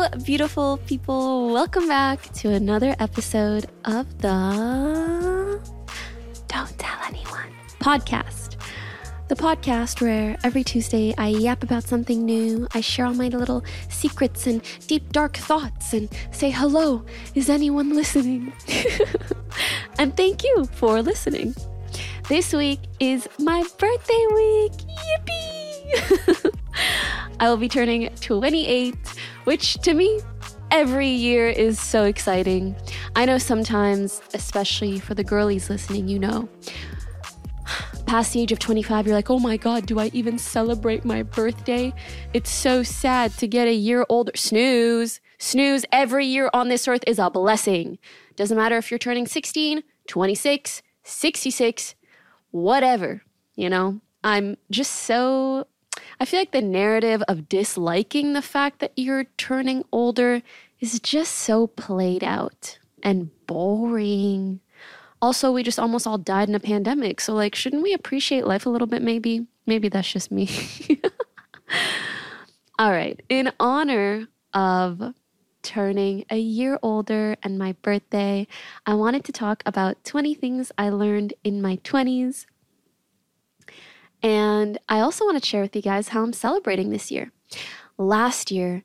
beautiful people. Welcome back to another episode of the Don't Tell Anyone podcast. The podcast where every Tuesday I yap about something new. I share all my little secrets and deep, dark thoughts and say, hello, is anyone listening? And thank you for listening. This week is my birthday week. Yippee! I will be turning 28, which to me, every year is so exciting. I know sometimes, especially for the girlies listening, you know, past the age of 25, you're like, oh my God, do I even celebrate my birthday? It's so sad to get a year older. Snooze. Every year on this earth is a blessing. Doesn't matter if you're turning 16, 26, 66, whatever, you know. I'm just so... I feel like the narrative of disliking the fact that you're turning older is just so played out and boring. Also, we just almost all died in a pandemic. So, like, shouldn't we appreciate life a little bit, maybe? Maybe that's just me. All right. In honor of turning a year older and my birthday, I wanted to talk about 20 things I learned in my 20s. And I also want to share with you guys how I'm celebrating this year. Last year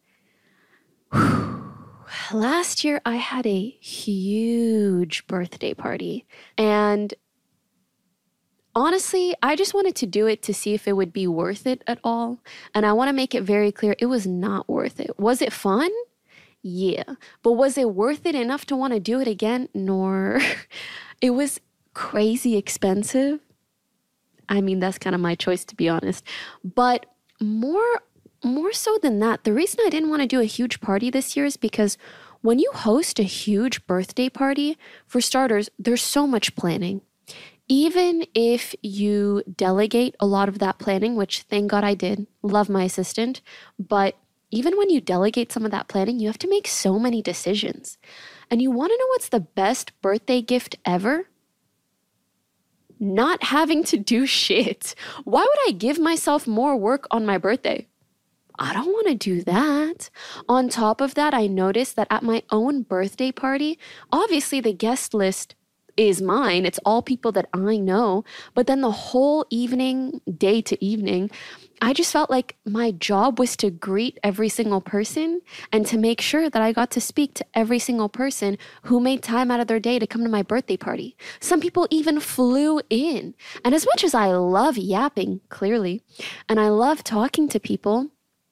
I had a huge birthday party. And honestly, I just wanted to do it to see if it would be worth it at all. And I want to make it very clear, it was not worth it. Was it fun? Yeah. But was it worth it enough to want to do it again? Nor. It was crazy expensive. I mean, that's kind of my choice, to be honest. But more so than that, the reason I didn't want to do a huge party this year is because when you host a huge birthday party, for starters, there's so much planning. Even if you delegate a lot of that planning, which thank God I did, love my assistant, but even when you delegate some of that planning, you have to make so many decisions. And you want to know what's the best birthday gift ever? Not having to do shit. Why would I give myself more work on my birthday? I don't want to do that. On top of that, I noticed that at my own birthday party, obviously the guest list is mine. It's all people that I know. But then the whole evening, day to evening, I just felt like my job was to greet every single person and to make sure that I got to speak to every single person who made time out of their day to come to my birthday party. Some people even flew in. And as much as I love yapping, clearly, and I love talking to people,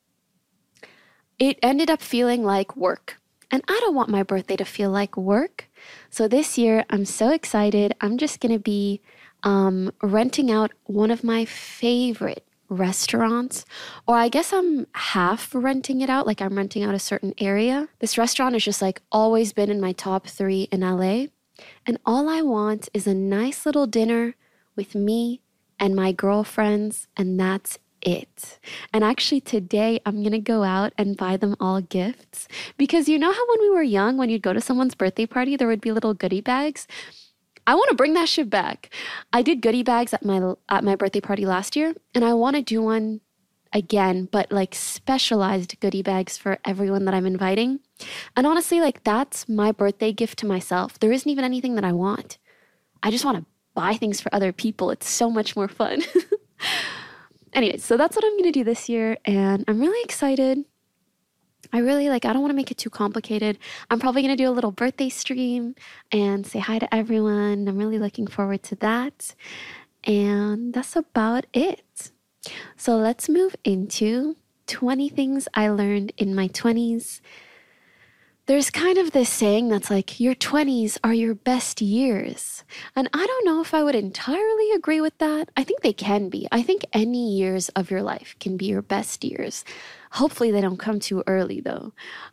it ended up feeling like work. And I don't want my birthday to feel like work. So this year, I'm so excited. I'm just going to be renting out one of my favorite restaurants, or I guess I'm half renting it out, like I'm renting out a certain area. This restaurant has just like always been in my top 3 in LA. And all I want is a nice little dinner with me and my girlfriends, and that's it. And actually today I'm going to go out and buy them all gifts, because you know how when we were young, when you'd go to someone's birthday party, there would be little goodie bags. I want to bring that shit back. I did goodie bags at my birthday party last year, and I want to do one again, but like specialized goodie bags for everyone that I'm inviting. And honestly, like that's my birthday gift to myself. There isn't even anything that I want. I just want to buy things for other people. It's so much more fun. Anyway, so that's what I'm going to do this year, and I'm really excited. I don't want to make it too complicated. I'm probably going to do a little birthday stream and say hi to everyone. I'm really looking forward to that. And that's about it. So let's move into 20 things I learned in my 20s. There's kind of this saying that's like, your 20s are your best years. And I don't know if I would entirely agree with that. I think they can be. I think any years of your life can be your best years. Hopefully they don't come too early though.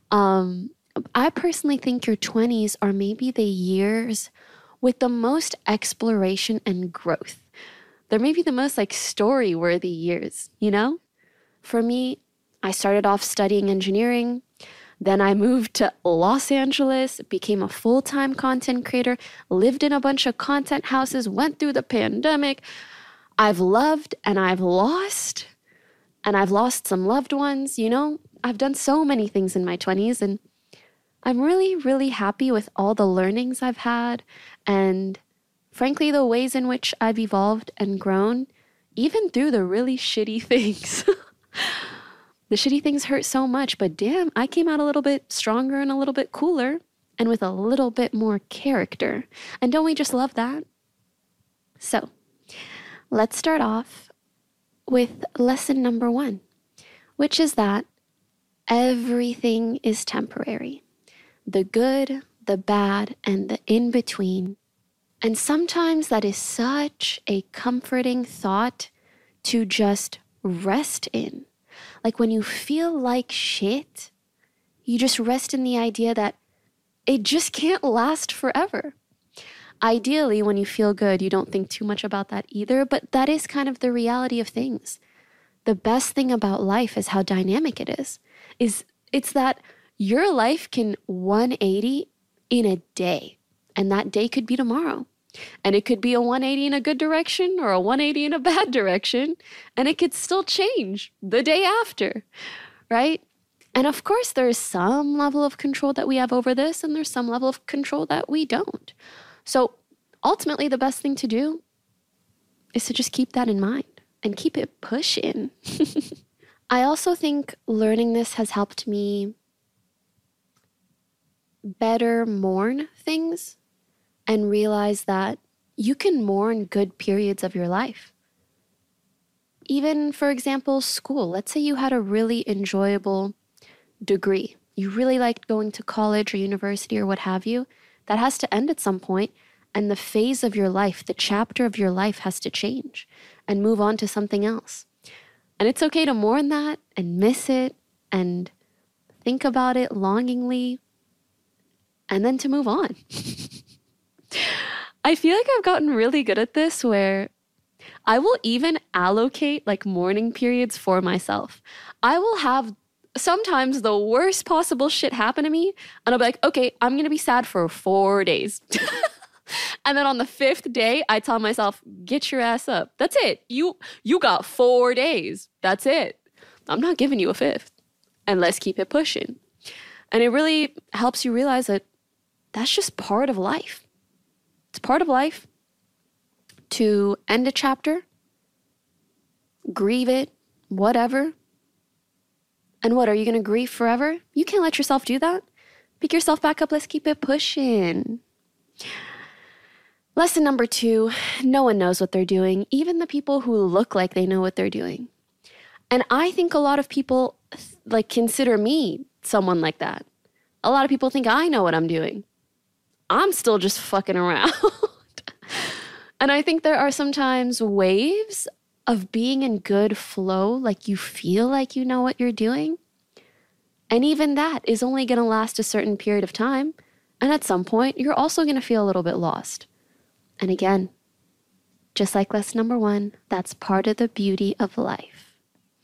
I personally think your 20s are maybe the years with the most exploration and growth. They're maybe the most like story-worthy years, you know? For me, I started off studying engineering. Then I moved to Los Angeles, became a full-time content creator, lived in a bunch of content houses, went through the pandemic. I've loved and I've lost some loved ones, you know? I've done so many things in my 20s, and I'm really, really happy with all the learnings I've had and frankly, the ways in which I've evolved and grown, even through the really shitty things. The shitty things hurt so much, but damn, I came out a little bit stronger and a little bit cooler and with a little bit more character. And don't we just love that? So, let's start off with lesson number 1, which is that everything is temporary. The good, the bad, and the in-between. And sometimes that is such a comforting thought to just rest in. Like when you feel like shit, you just rest in the idea that it just can't last forever. Ideally, when you feel good, you don't think too much about that either, but that is kind of the reality of things. The best thing about life is how dynamic it is. It's that your life can 180 in a day, and that day could be tomorrow. And it could be a 180 in a good direction or a 180 in a bad direction, and it could still change the day after, right? And of course, there's some level of control that we have over this, and there's some level of control that we don't. So ultimately, the best thing to do is to just keep that in mind and keep it pushing. I also think learning this has helped me better mourn things and realize that you can mourn good periods of your life. Even, for example, school. Let's say you had a really enjoyable degree. You really liked going to college or university or what have you. That has to end at some point, and the phase of your life, the chapter of your life has to change and move on to something else. And it's okay to mourn that and miss it and think about it longingly and then to move on. I feel like I've gotten really good at this where I will even allocate like mourning periods for myself. I will have sometimes the worst possible shit happen to me, and I'll be like, okay, I'm going to be sad for 4 days. And then on the 5th day, I tell myself, get your ass up. That's it. You got 4 days. That's it. I'm not giving you a 5th. And let's keep it pushing. And it really helps you realize that that's just part of life. It's part of life to end a chapter, grieve it, whatever. And what, are you going to grieve forever? You can't let yourself do that. Pick yourself back up. Let's keep it pushing. Lesson number 2, no one knows what they're doing, even the people who look like they know what they're doing. And I think a lot of people consider me someone like that. A lot of people think I know what I'm doing. I'm still just fucking around. And I think there are sometimes waves of being in good flow, like you feel like you know what you're doing. And even that is only going to last a certain period of time. And at some point, you're also going to feel a little bit lost. And again, just like lesson number 1, that's part of the beauty of life.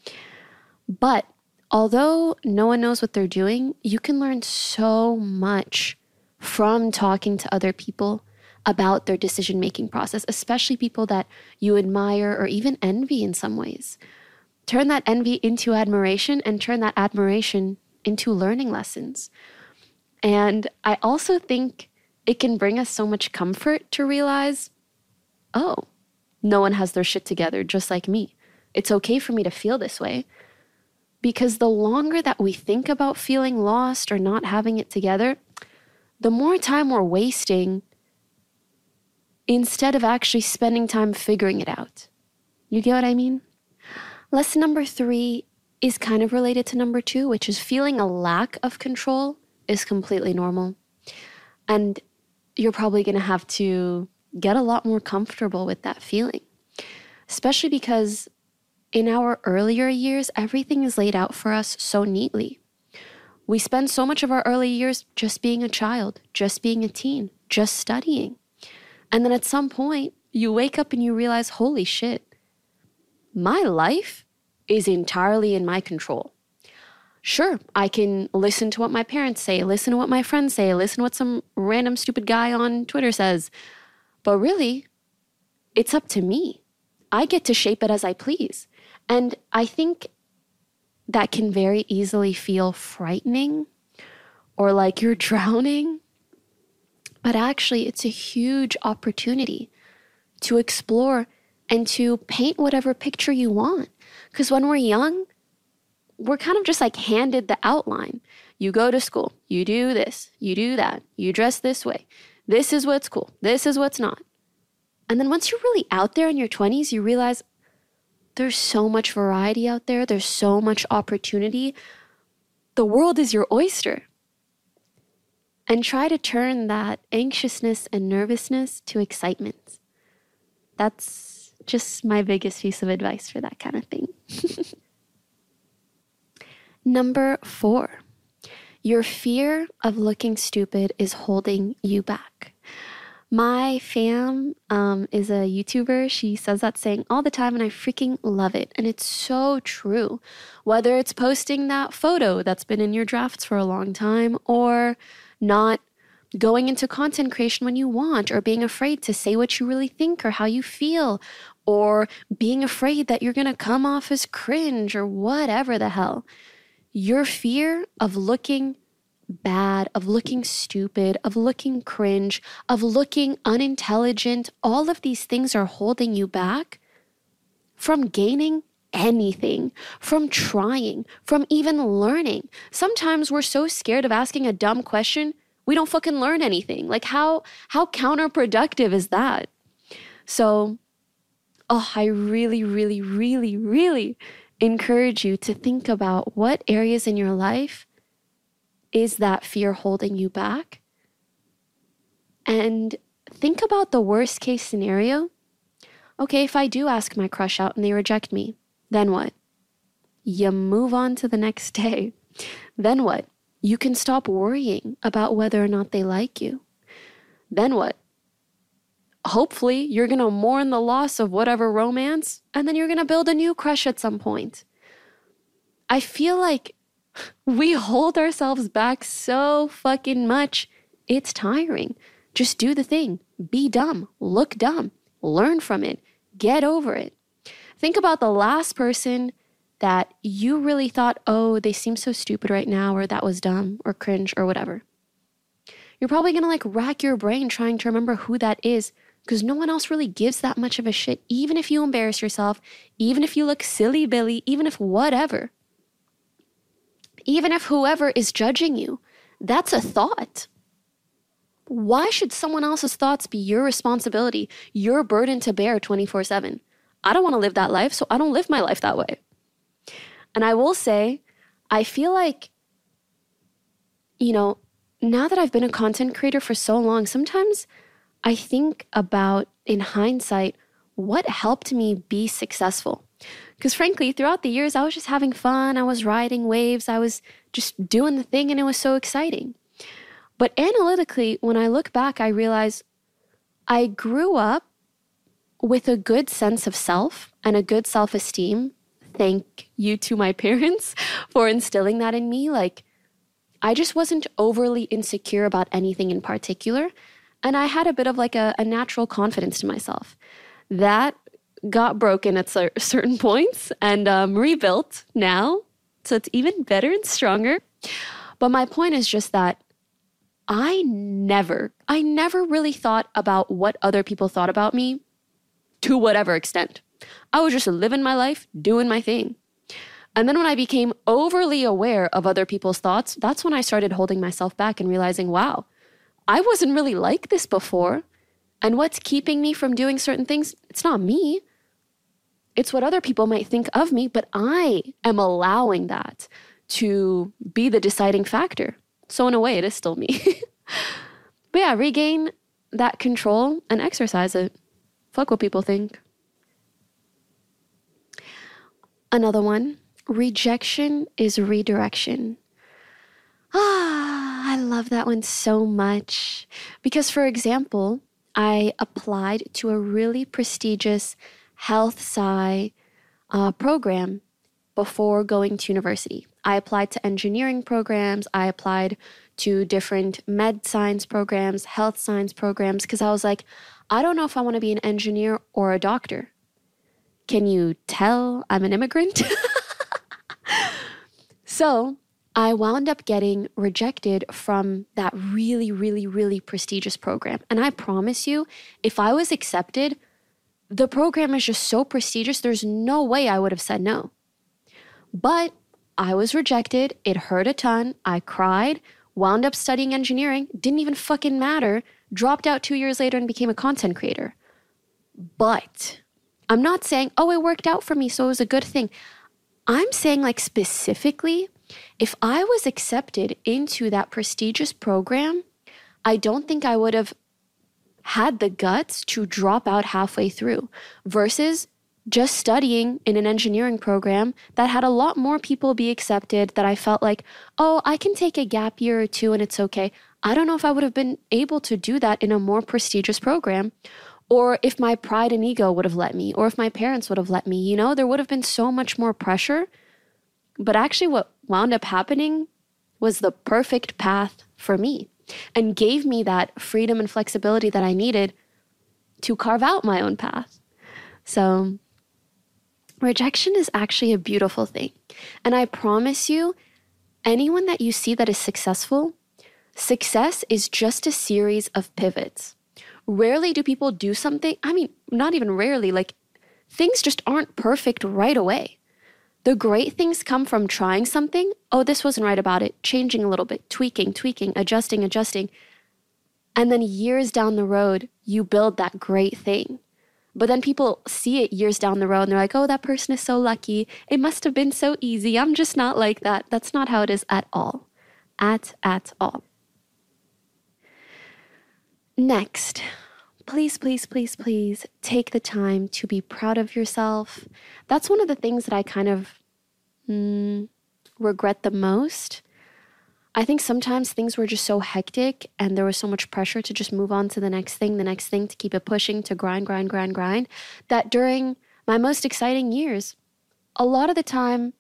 But although no one knows what they're doing, you can learn so much from talking to other people about their decision-making process, especially people that you admire or even envy in some ways. Turn that envy into admiration and turn that admiration into learning lessons. And I also think it can bring us so much comfort to realize, oh, no one has their shit together just like me. It's okay for me to feel this way. Because the longer that we think about feeling lost or not having it together, the more time we're wasting instead of actually spending time figuring it out. You get what I mean? Lesson number 3 is kind of related to number 2, which is feeling a lack of control is completely normal. And you're probably going to have to get a lot more comfortable with that feeling, especially because in our earlier years, everything is laid out for us so neatly. We spend so much of our early years just being a child, just being a teen, just studying. And then at some point, you wake up and you realize, holy shit, my life is entirely in my control. Sure, I can listen to what my parents say, listen to what my friends say, listen to what some random stupid guy on Twitter says. But really, it's up to me. I get to shape it as I please. And I think that can very easily feel frightening or like you're drowning. But actually, it's a huge opportunity to explore and to paint whatever picture you want. Because when we're young, we're kind of just like handed the outline. You go to school, you do this, you do that, you dress this way. This is what's cool, this is what's not. And then once you're really out there in your 20s, you realize there's so much variety out there. There's so much opportunity. The world is your oyster. And try to turn that anxiousness and nervousness to excitement. That's just my biggest piece of advice for that kind of thing. Number 4, your fear of looking stupid is holding you back. My fam is a YouTuber. She says that saying all the time, and I freaking love it. And it's so true. Whether it's posting that photo that's been in your drafts for a long time, or not going into content creation when you want, or being afraid to say what you really think or how you feel, or being afraid that you're going to come off as cringe or whatever the hell. Your fear of looking bad, of looking stupid, of looking cringe, of looking unintelligent, all of these things are holding you back from gaining anything, from trying, from even learning. Sometimes we're so scared of asking a dumb question, we don't fucking learn anything. Like how counterproductive is that? So, I really, really, really, really encourage you to think about what areas in your life is that fear holding you back? And think about the worst case scenario. Okay, if I do ask my crush out and they reject me, then what? You move on to the next day. Then what? You can stop worrying about whether or not they like you. Then what? Hopefully, you're going to mourn the loss of whatever romance, and then you're going to build a new crush at some point. I feel like we hold ourselves back so fucking much. It's tiring. Just do the thing. Be dumb. Look dumb. Learn from it. Get over it. Think about the last person that you really thought, oh, they seem so stupid right now, or that was dumb, or cringe, or whatever. You're probably going to rack your brain trying to remember who that is, because no one else really gives that much of a shit, even if you embarrass yourself, even if you look silly Billy, even if whatever. Even if whoever is judging you, that's a thought. Why should someone else's thoughts be your responsibility, your burden to bear 24/7? I don't want to live that life, so I don't live my life that way. And I will say, I feel like, now that I've been a content creator for so long, sometimes I think about, in hindsight, what helped me be successful. Because frankly, throughout the years, I was just having fun. I was riding waves. I was just doing the thing, and it was so exciting. But analytically, when I look back, I realize I grew up with a good sense of self and a good self-esteem. Thank you to my parents for instilling that in me. I just wasn't overly insecure about anything in particular. And I had a bit of a natural confidence to myself. That got broken at certain points and rebuilt now. So it's even better and stronger. But my point is just that I never really thought about what other people thought about me to whatever extent. I was just living my life, doing my thing. And then when I became overly aware of other people's thoughts, that's when I started holding myself back and realizing, wow, I wasn't really like this before. And what's keeping me from doing certain things? It's not me. It's what other people might think of me, but I am allowing that to be the deciding factor. So in a way, it is still me. But yeah, regain that control and exercise it. Fuck what people think. Another one, rejection is redirection. I love that one so much. Because, for example, I applied to a really prestigious health sci program before going to university. I applied to engineering programs. I applied to different med science programs, health science programs, because I was like, I don't know if I want to be an engineer or a doctor. Can you tell I'm an immigrant? So I wound up getting rejected from that really, really, really prestigious program. And I promise you, if I was accepted, the program is just so prestigious, there's no way I would have said no. But I was rejected. It hurt a ton. I cried, wound up studying engineering, didn't even fucking matter, dropped out 2 years later and became a content creator. But I'm not saying, oh, it worked out for me, so it was a good thing. I'm saying like specifically, if I was accepted into that prestigious program, I don't think I would have had the guts to drop out halfway through versus just studying in an engineering program that had a lot more people be accepted, that I felt like, oh, I can take a gap year or two and it's okay. I don't know if I would have been able to do that in a more prestigious program, or if my pride and ego would have let me, or if my parents would have let me. You know, there would have been so much more pressure. But actually what wound up happening was the perfect path for me and gave me that freedom and flexibility that I needed to carve out my own path. So rejection is actually a beautiful thing. And I promise you, anyone that you see that is successful, success is just a series of pivots. Rarely do people do something. I mean, not even rarely, like things just aren't perfect right away. The great things come from trying something. Oh, this wasn't right about it. Changing a little bit, tweaking, adjusting. And then years down the road, you build that great thing. But then people see it years down the road and they're like, oh, that person is so lucky. It must have been so easy. I'm just not like that. That's not how it is at all. At all. Next, please take the time to be proud of yourself. That's one of the things that I kind of regret the most. I think sometimes things were just so hectic and there was so much pressure to just move on to the next thing, to keep it pushing, to grind, that during my most exciting years, a lot of the time,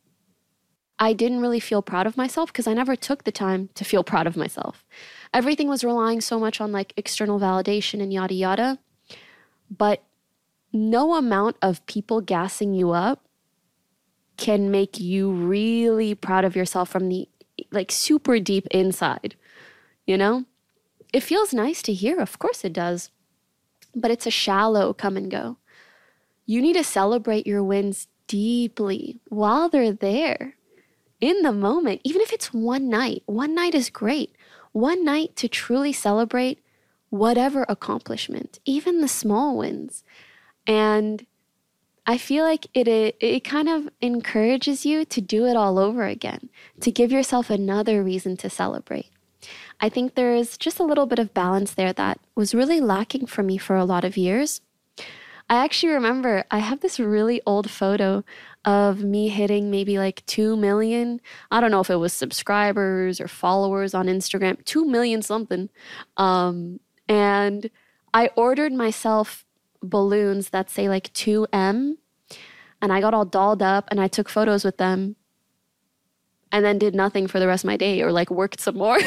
I didn't really feel proud of myself because I never took the time to feel proud of myself. Everything was relying so much on like external validation and yada yada. But no amount of people gassing you up can make you really proud of yourself from the like super deep inside, you know? It feels nice to hear, of course it does, but it's a shallow come and go. You need to celebrate your wins deeply while they're there, in the moment, even if it's one night. One night is great. One night to truly celebrate whatever accomplishment, even the small wins. And I feel like it kind of encourages you to do it all over again, to give yourself another reason to celebrate. I think there's just a little bit of balance there that was really lacking for me for a lot of years. I actually remember I have this really old photo of me hitting maybe like 2 million. I don't know if it was subscribers or followers on Instagram, 2 million something. And I ordered myself balloons that say like 2M, and I got all dolled up and I took photos with them and then did nothing for the rest of my day or like worked some more.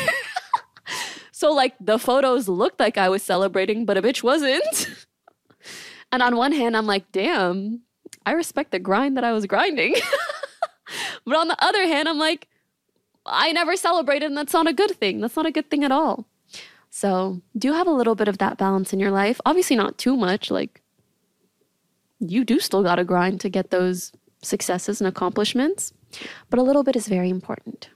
So like the photos looked like I was celebrating, but a bitch wasn't. And on one hand, I'm like, damn, I respect the grind that I was grinding. But on the other hand, I'm like, I never celebrated, and that's not a good thing. That's not a good thing at all. So do have a little bit of that balance in your life. Obviously not too much. Like, you do still got to grind to get those successes and accomplishments, but a little bit is very important.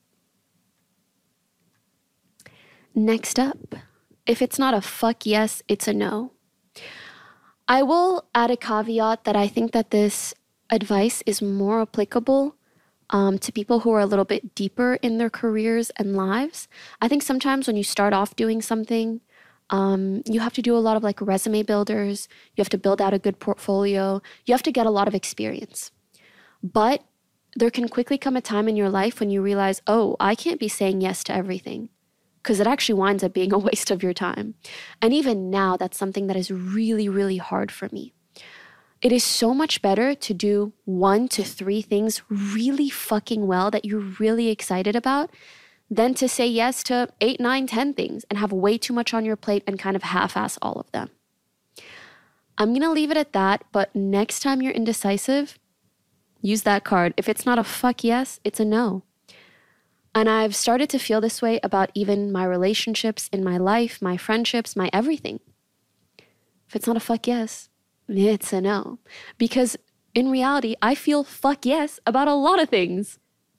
Next up, if it's not a fuck yes, it's a no. I will add a caveat that I think that this advice is more applicable to people who are a little bit deeper in their careers and lives. I think sometimes when you start off doing something, you have to do a lot of like resume builders. You have to build out a good portfolio. You have to get a lot of experience. But there can quickly come a time in your life when you realize, oh, I can't be saying yes to everything, because it actually winds up being a waste of your time. And even now, that's something that is really, really hard for me. It is so much better to do 1 to 3 things really fucking well that you're really excited about than to say yes to 8, 9, 10 things and have way too much on your plate and kind of half-ass all of them. I'm going to leave it at that, but next time you're indecisive, Use that card. If it's not a fuck yes, it's a no. And I've started to feel this way about even my relationships in my life, my friendships, my everything. If it's not a fuck yes, it's a no. Because in reality, I feel fuck yes about a lot of things.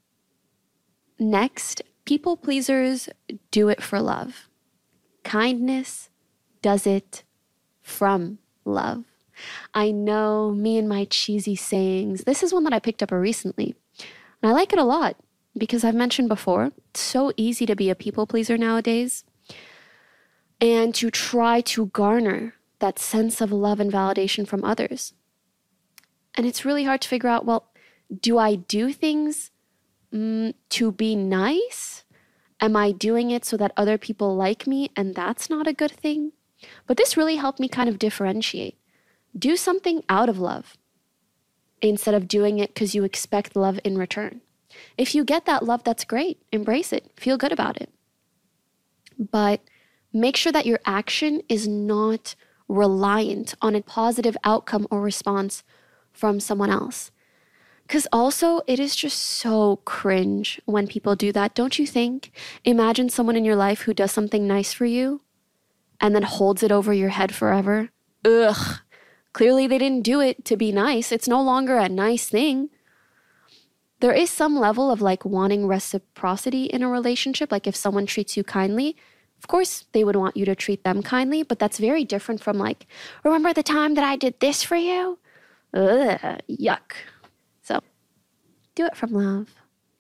Next, people pleasers do it for love. Kindness does it from love. I know, me and my cheesy sayings. This is one that I picked up recently. And I like it a lot because I've mentioned before, it's so easy to be a people pleaser nowadays and to try to garner that sense of love and validation from others. And it's really hard to figure out, well, do I do things to be nice? Am I doing it so that other people like me and that's not a good thing? But this really helped me kind of differentiate. Do something out of love instead of doing it because you expect love in return. If you get that love, that's great. Embrace it. Feel good about it. But make sure that your action is not reliant on a positive outcome or response from someone else. Because also, it is just so cringe when people do that, don't you think? Imagine someone in your life who does something nice for you and then holds it over your head forever. Ugh. Clearly, they didn't do it to be nice. It's no longer a nice thing. There is some level of like wanting reciprocity in a relationship. Like if someone treats you kindly, of course they would want you to treat them kindly, but that's very different from like, remember the time that I did this for you? Ugh, yuck. So do it from love.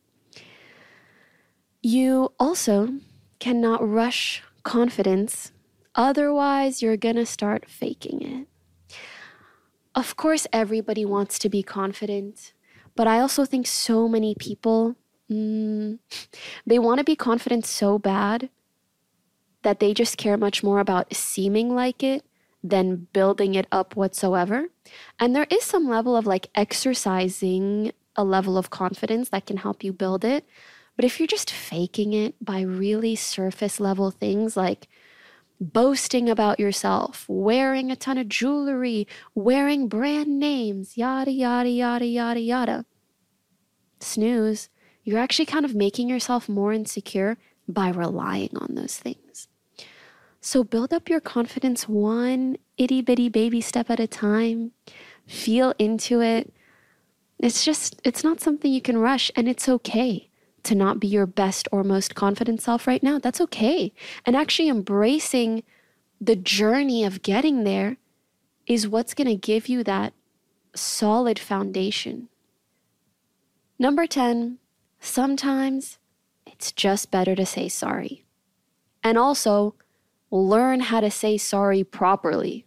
You also cannot rush confidence. Otherwise, you're going to start faking it. Of course, everybody wants to be confident, but I also think so many people, they want to be confident so bad that they just care much more about seeming like it than building it up whatsoever. And there is some level of like exercising a level of confidence that can help you build it. But if you're just faking it by really surface level things like boasting about yourself, wearing a ton of jewelry, wearing brand names, yada, yada, yada, yada, yada. Snooze. You're actually kind of making yourself more insecure by relying on those things. So build up your confidence one itty bitty baby step at a time. Feel into it. It's not something you can rush, and it's okay to not be your best or most confident self right now. That's okay. And actually embracing the journey of getting there is what's going to give you that solid foundation. Number 10, sometimes it's just better to say sorry. And also, learn how to say sorry properly.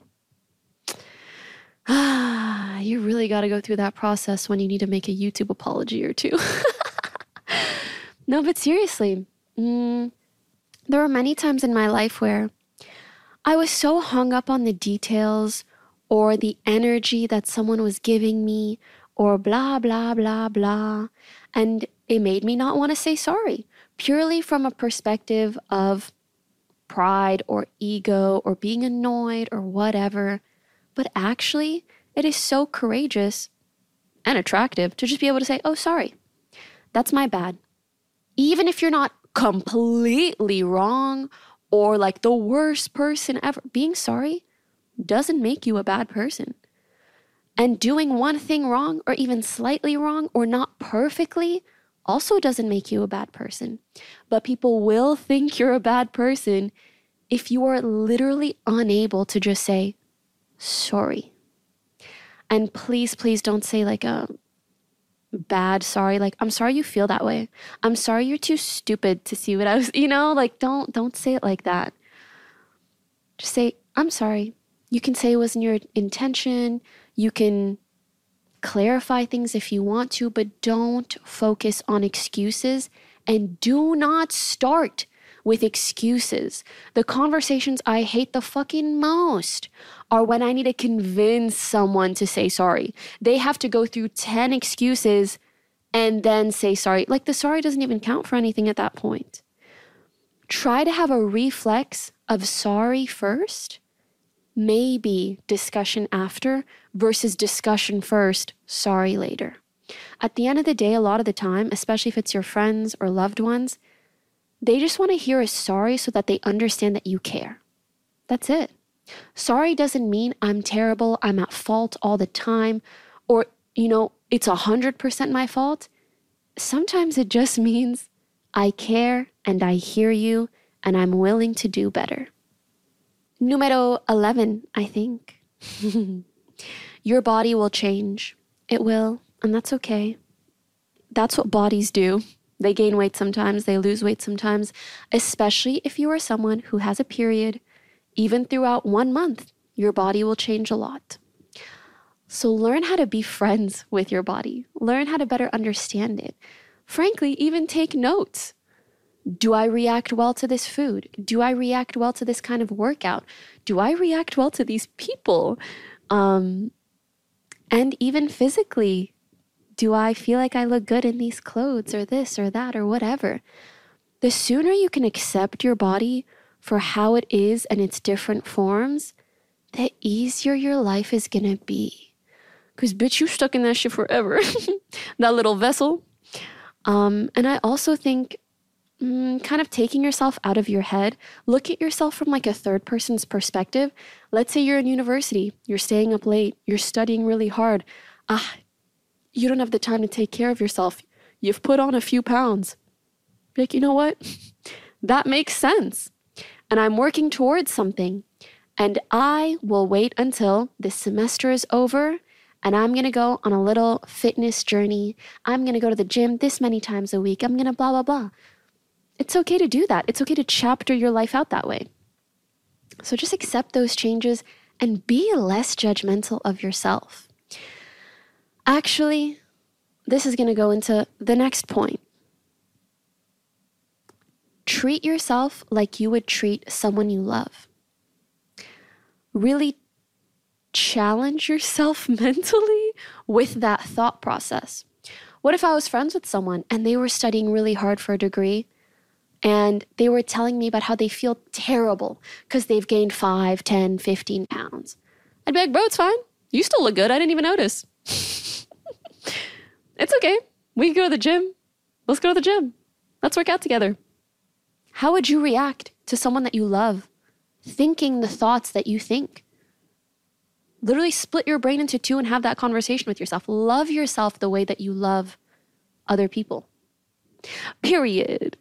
You really got to go through that process when you need to make a YouTube apology or two. No, but seriously, there were many times in my life where I was so hung up on the details or the energy that someone was giving me or blah, blah, blah, blah. And it made me not want to say sorry, purely from a perspective of pride or ego or being annoyed or whatever. But actually, it is so courageous and attractive to just be able to say, oh, sorry, that's my bad. Even if you're not completely wrong or like the worst person ever, being sorry doesn't make you a bad person. And doing one thing wrong or even slightly wrong or not perfectly also doesn't make you a bad person. But people will think you're a bad person if you are literally unable to just say, sorry. And please, please don't say like a bad sorry. Like, I'm sorry you feel that way. I'm sorry you're too stupid to see what I was, like don't say it like that. Just say, I'm sorry. You can say it wasn't your intention. You can clarify things if you want to, but don't focus on excuses and do not start with excuses. The conversations I hate the fucking most are when I need to convince someone to say sorry. They have to go through 10 excuses and then say sorry. Like the sorry doesn't even count for anything at that point. Try to have a reflex of sorry first, maybe discussion after, versus discussion first, sorry later. At the end of the day, a lot of the time, especially if it's your friends or loved ones, they just want to hear a sorry so that they understand that you care. That's it. Sorry doesn't mean I'm terrible, I'm at fault all the time, or, it's 100% my fault. Sometimes it just means I care and I hear you and I'm willing to do better. Numero 11, I think. Your body will change. It will, and that's okay. That's what bodies do. They gain weight sometimes, they lose weight sometimes, especially if you are someone who has a period. Even throughout 1 month, your body will change a lot. So learn how to be friends with your body. Learn how to better understand it. Frankly, even take notes. Do I react well to this food? Do I react well to this kind of workout? Do I react well to these people? And even physically, do I feel like I look good in these clothes or this or that or whatever? The sooner you can accept your body for how it is and its different forms, the easier your life is gonna be. Because bitch, you stuck in that shit forever. That little vessel. And I also think kind of taking yourself out of your head, look at yourself from like a third person's perspective. Let's say you're in university, you're staying up late, you're studying really hard. You don't have the time to take care of yourself. You've put on a few pounds. Like, you know what? That makes sense. And I'm working towards something. And I will wait until this semester is over and I'm going to go on a little fitness journey. I'm going to go to the gym this many times a week. I'm going to blah, blah, blah. It's okay to do that. It's okay to chapter your life out that way. So just accept those changes and be less judgmental of yourself. Actually, this is going to go into the next point. Treat yourself like you would treat someone you love. Really challenge yourself mentally with that thought process. What if I was friends with someone and they were studying really hard for a degree and they were telling me about how they feel terrible because they've gained 5, 10, 15 pounds? I'd be like, bro, it's fine. You still look good. I didn't even notice. It's okay. We can go to the gym. Let's go to the gym. Let's work out together. How would you react to someone that you love thinking the thoughts that you think? Literally split your brain into two and have that conversation with yourself. Love yourself the way that you love other people. Period.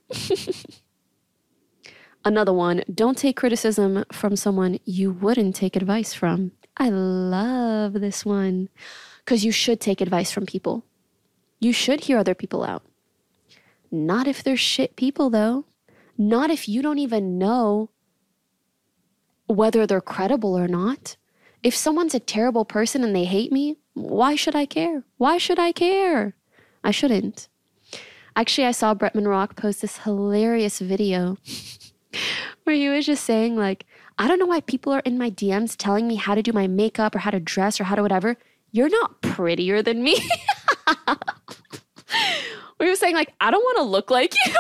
Another one, don't take criticism from someone you wouldn't take advice from. I love this one because you should take advice from people. You should hear other people out. Not if they're shit people though. Not if you don't even know whether they're credible or not. If someone's a terrible person and they hate me, why should I care? Why should I care? I shouldn't. Actually, I saw Bretman Rock post this hilarious video where he was just saying like, I don't know why people are in my DMs telling me how to do my makeup or how to dress or how to whatever. You're not prettier than me. We were saying like, I don't want to look like you.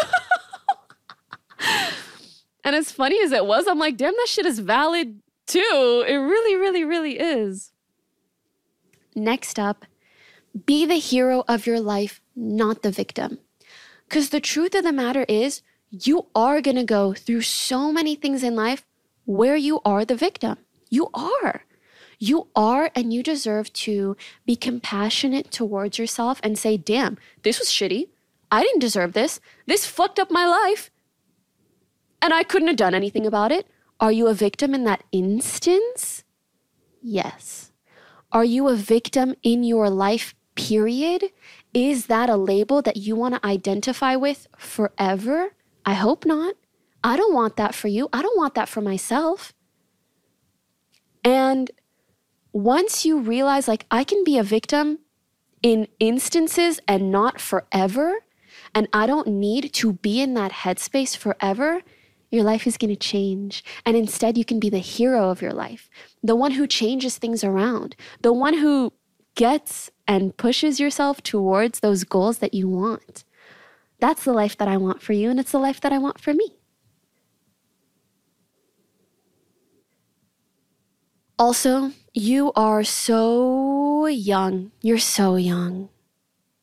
And as funny as it was, I'm like, damn, that shit is valid too. It really, really, really is. Next up, be the hero of your life, not the victim. Because the truth of the matter is, you are going to go through so many things in life where you are the victim. You are. You are, and you deserve to be compassionate towards yourself and say, damn, this was shitty. I didn't deserve this. This fucked up my life. And I couldn't have done anything about it. Are you a victim in that instance? Yes. Are you a victim in your life, period? Is that a label that you want to identify with forever? I hope not. I don't want that for you. I don't want that for myself. And once you realize, like, I can be a victim in instances and not forever, and I don't need to be in that headspace forever, your life is going to change. And instead, you can be the hero of your life, the one who changes things around, the one who gets and pushes yourself towards those goals that you want. That's the life that I want for you, and it's the life that I want for me. Also, you are so young. You're so young.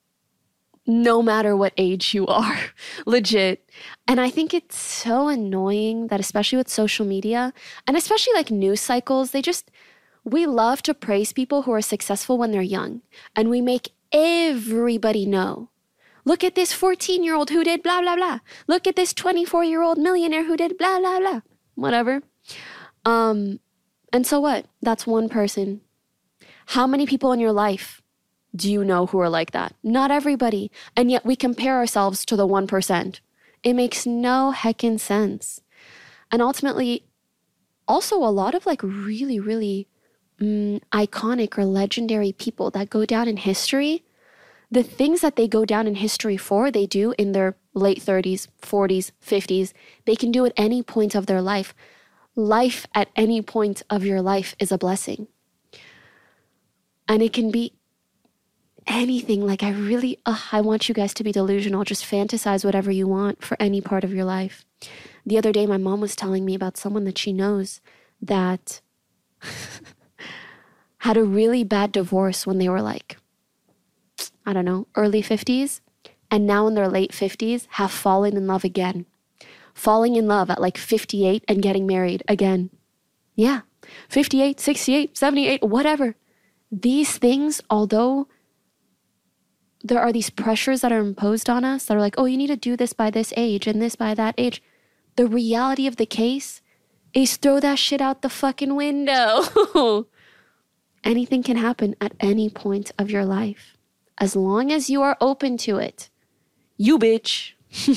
no matter what age you are, legit. And I think it's so annoying that, especially with social media and especially like news cycles, we love to praise people who are successful when they're young. And we make everybody know. Look at this 14-year-old who did blah, blah, blah. Look at this 24-year-old millionaire who did blah, blah, blah. Whatever. And so what? That's one person. How many people in your life do you know who are like that? Not everybody. And yet we compare ourselves to the 1%. It makes no heckin' sense. And ultimately, also a lot of like really, really iconic or legendary people that go down in history, the things that they go down in history for, they do in their late 30s, 40s, 50s. They can do at any point of their life. Life at any point of your life is a blessing. And it can be anything. Like I want you guys to be delusional. Just fantasize whatever you want for any part of your life. The other day, my mom was telling me about someone that she knows that had a really bad divorce when they were like, I don't know, early 50s. And now in their late 50s have fallen in love again. Falling in love at like 58 and getting married again. Yeah, 58, 68, 78, whatever. These things, although there are these pressures that are imposed on us that are like, oh, you need to do this by this age and this by that age. The reality of the case is throw that shit out the fucking window. Anything can happen at any point of your life. As long as you are open to it. You bitch.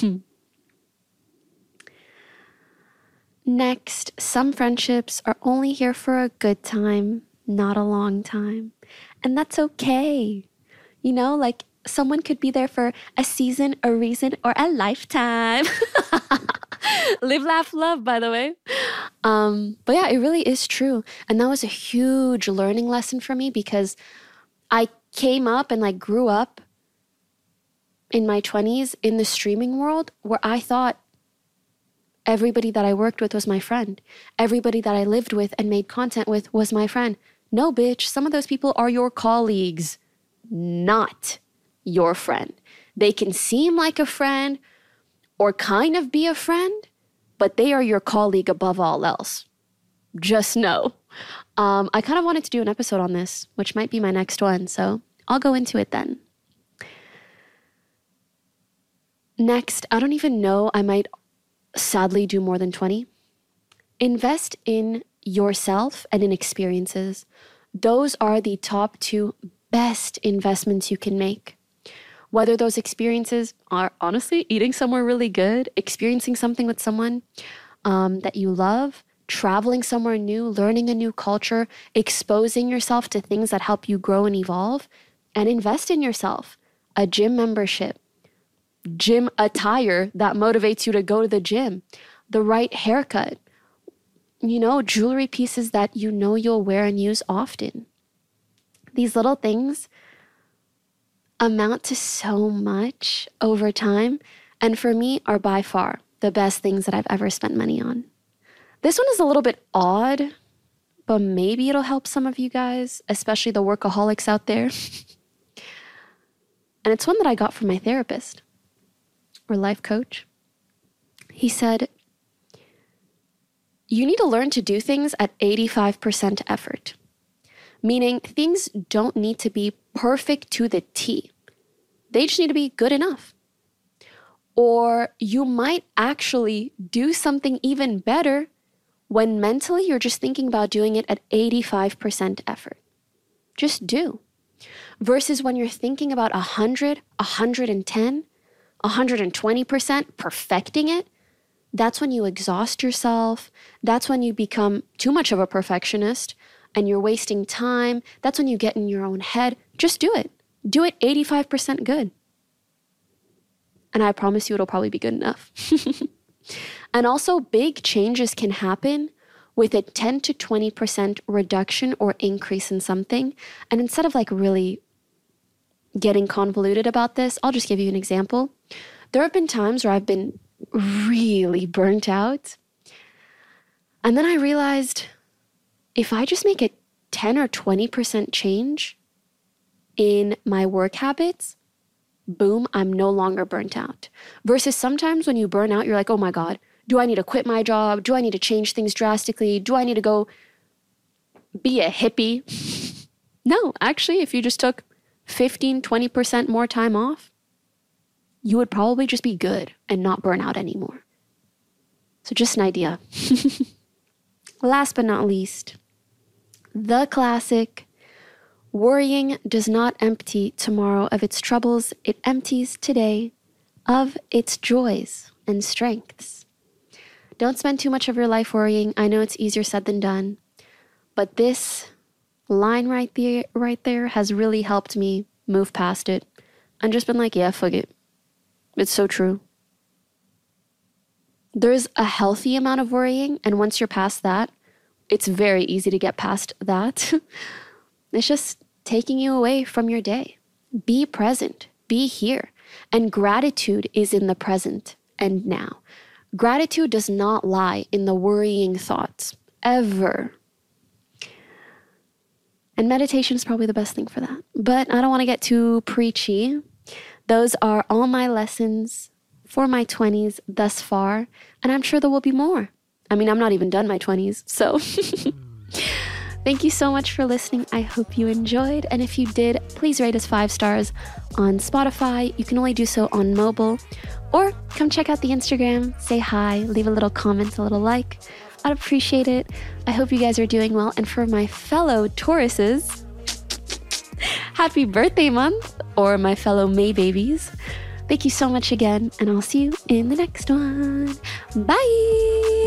Next, some friendships are only here for a good time, not a long time. And that's okay. You know, like someone could be there for a season, a reason, or a lifetime. Live, laugh, love, by the way. But yeah, it really is true. And that was a huge learning lesson for me because I came up and like grew up in my 20s in the streaming world where I thought everybody that I worked with was my friend. Everybody that I lived with and made content with was my friend. No, bitch, some of those people are your colleagues, not your friend. They can seem like a friend or kind of be a friend, but they are your colleague above all else. Just know. I kind of wanted to do an episode on this, which might be my next one, so I'll go into it then. Next, I don't even know, I might sadly do more than 20. Invest in yourself and in experiences. Those are the top 2 best investments you can make. Whether those experiences are honestly eating somewhere really good, experiencing something with someone that you love, traveling somewhere new, learning a new culture, exposing yourself to things that help you grow and evolve, and invest in yourself. A gym membership, gym attire that motivates you to go to the gym, the right haircut, you know, jewelry pieces that you know you'll wear and use often. These little things amount to so much over time, and for me are by far the best things that I've ever spent money on. This one is a little bit odd, but maybe it'll help some of you guys, especially the workaholics out there. And it's one that I got from my therapist or life coach. He said, you need to learn to do things at 85% effort. Meaning things don't need to be perfect to the T. They just need to be good enough. Or you might actually do something even better when mentally you're just thinking about doing it at 85% effort. Just do. Versus when you're thinking about 100, 110, 120% perfecting it, that's when you exhaust yourself. That's when you become too much of a perfectionist and you're wasting time. That's when you get in your own head. Just do it. Do it 85% good. And I promise you it'll probably be good enough. And also big changes can happen with a 10 to 20% reduction or increase in something. And instead of like really getting convoluted about this, I'll just give you an example. There have been times where I've been really burnt out. And then I realized if I just make a 10 or 20% change in my work habits, boom, I'm no longer burnt out. Versus sometimes when you burn out, you're like, oh my God, do I need to quit my job? Do I need to change things drastically? Do I need to go be a hippie? No, actually, if you just took 15, 20% more time off, you would probably just be good and not burn out anymore. So just an idea. Last but not least, the classic, worrying does not empty tomorrow of its troubles. It empties today of its joys and strengths. Don't spend too much of your life worrying. I know it's easier said than done, but this line right there has really helped me move past it and just been like, yeah, fuck it. It's so true. There's a healthy amount of worrying, and once you're past that, it's very easy to get past that. It's just taking you away from your day. Be present, be here. And gratitude is in the present and now. Gratitude does not lie in the worrying thoughts, ever. And meditation is probably the best thing for that. But I don't want to get too preachy. Those are all my lessons for my 20s thus far. And I'm sure there will be more. I mean, I'm not even done my 20s. So thank you so much for listening. I hope you enjoyed. And if you did, please rate us 5 stars on Spotify. You can only do so on mobile. Or come check out the Instagram, say hi, leave a little comment, a little like. I'd appreciate it. I hope you guys are doing well. And for my fellow Tauruses, happy birthday month, or my fellow May babies. Thank you so much again, and I'll see you in the next one. Bye!